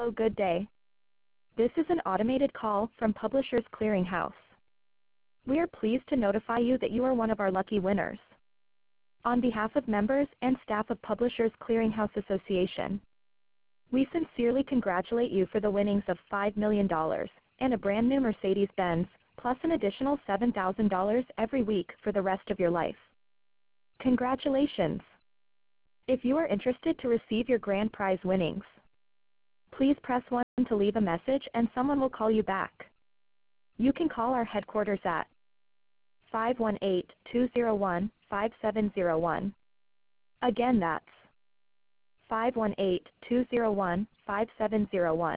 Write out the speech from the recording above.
Good day. This is an automated call from Publishers Clearinghouse. We are pleased to notify you that you are one of our lucky winners. On behalf of members and staff of Publishers Clearinghouse Association, we sincerely congratulate you for the winnings of $5 million and a brand new Mercedes-Benz, plus an additional $7,000 every week for the rest of your life. Congratulations! If you are interested to receive your grand prize winnings, please press 1 to leave a message and someone will call you back. You can call our headquarters at 518-201-5701. Again, that's 518-201-5701.